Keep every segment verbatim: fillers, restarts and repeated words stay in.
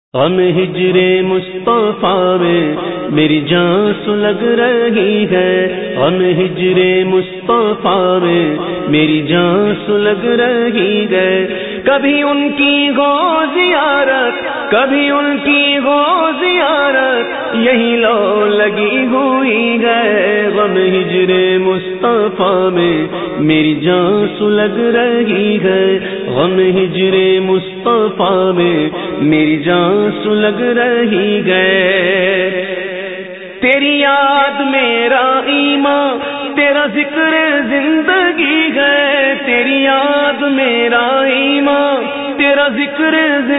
غم ہجر مصطفیٰ میں میری جان سلگ رہی ہے، غم ہجر مصطفیٰ میں میری جان سلگ رہی ہے۔ کبھی ان کی ہو زیارت، کبھی ان کی ہو زیارت، یہی لو لگی ہوئی ہے۔ غم ہجر مصطفیٰ میں میری جان سلگ رہی ہے، غم ہجر مصطفیٰ میں میری جان سلگ رہی ہے۔ تیری یاد میرا ایمان، تیرا ذکر زندگی ہے۔ تیری یاد میرا ایمان، تیرا ذکر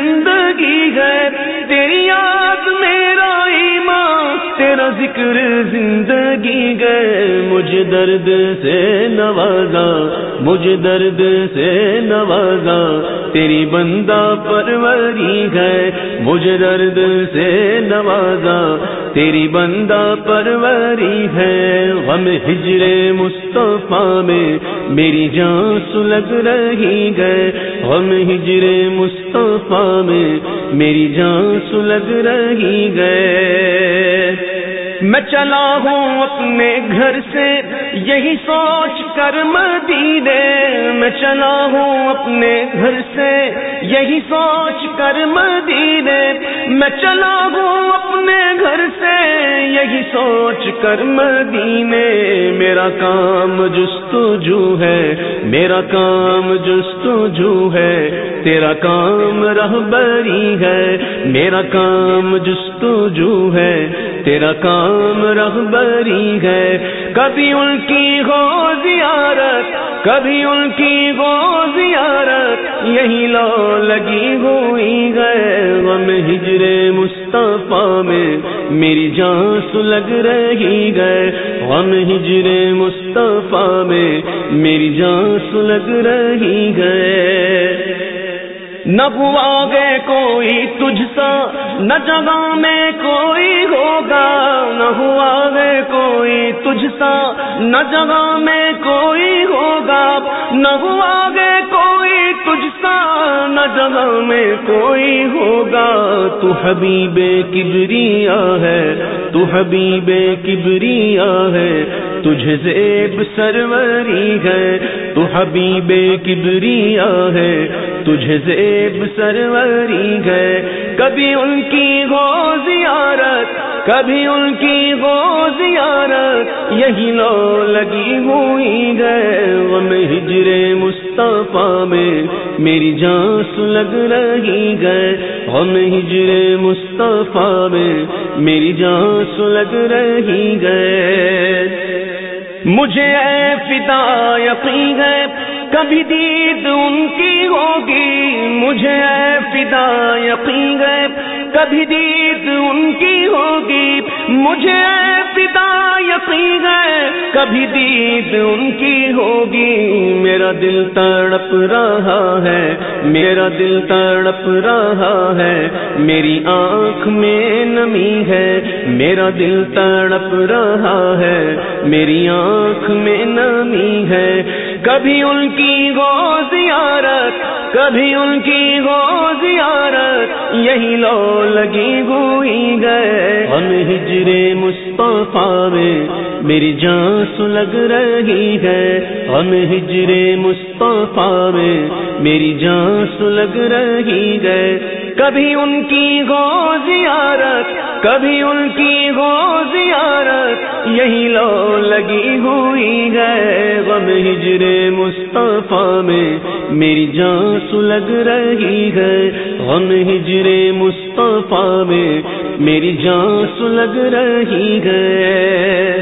زندگی ہے۔ تیری یاد میرا ایمان، تیرا ذکر زندگی ہے۔ مجھے درد سے نوازا، مجھے درد سے نوازا، تیری بندہ پروری ہے۔ مجھے درد سے نوازا، تیری بندہ پروری ہے۔ غم ہجر مصطفیٰ میں میری جان سلگ رہی ہے، غم ہجر مصطفیٰ میں میری جان سلگ رہی ہے۔ میں چلا ہوں اپنے گھر سے یہی سوچ کر مدینے، میں چلا ہوں اپنے گھر سے یہی سوچ کر مدینے، میں چلا ہوں اپنے گھر سے یہی سوچ کر مدینے۔ میرا کام جستجو ہے، میرا کام جستجو ہے، تیرا کام رہبری ہے۔ میرا کام جستجو ہے، تیرا کام رہبری ہے۔ کبھی ان کی ہو زیارت، کبھی ان کی ہو زیارت، یہی لو لگی ہوئی ہے۔ غم ہجر مصطفیٰ میں میری جان سلگ رہی ہے، غم ہجر مصطفیٰ میں میری جان سلگ رہی ہے۔ نہ ہوا گے کوئی تجھ سا، نہ جگہ میں کوئی ہوگا، نہ ہوا گے کوئی تجھ سا، نہ جگہ میں کوئی ہوگا، نہ ہوا گے کوئی تجھ سا، نہ جگہ میں کوئی ہوگا۔ تو حبیب کبریا ہے، تو حبیب کبریا ہے، تجھے زیب سروری ہے۔ تو حبیب کبریا ہے، تجھے زیب سروری ہے۔ کبھی ان کی ہو زیارت، کبھی ان کی ہو زیارت، یہی لو لگی ہوئی ہے۔ غم ہجر مصطفیٰ میں میری جان سلگ رہی ہے، غم ہجر مصطفیٰ میں میری جان سلگ رہی ہے۔ مجھے اے فدا یقین ہے کبھی دید ان کی ہوگی، مجھے اے فدا یقین ہے کبھی دید ان کی ہوگی، مجھے اے فدا یقین ہے کبھی دید ان کی ہوگی۔ میرا دل تڑپ رہا ہے، میرا دل تڑپ رہا ہے، میری آنکھ میں نمی ہے۔ میرا دل تڑپ رہا ہے، میری آنکھ میں نمی ہے۔ کبھی ان کی ہو زیارت، کبھی ان کی ہو زیارت، یہی لو لگی ہوئی ہے۔ غم ہجر مصطفیٰ میں میری جان سلگ رہی ہے، غم ہجر مصطفیٰ میں میری جان سلگ رہی ہے۔ کبھی ان کی ہو زیارت، کبھی ان کی ہو زیارت، یہی لو لگی ہوئی ہے۔ غم ہجر مصطفیٰ میں میری جان سلگ رہی ہے، غم ہجر مصطفیٰ میں میری جان سلگ رہی ہے۔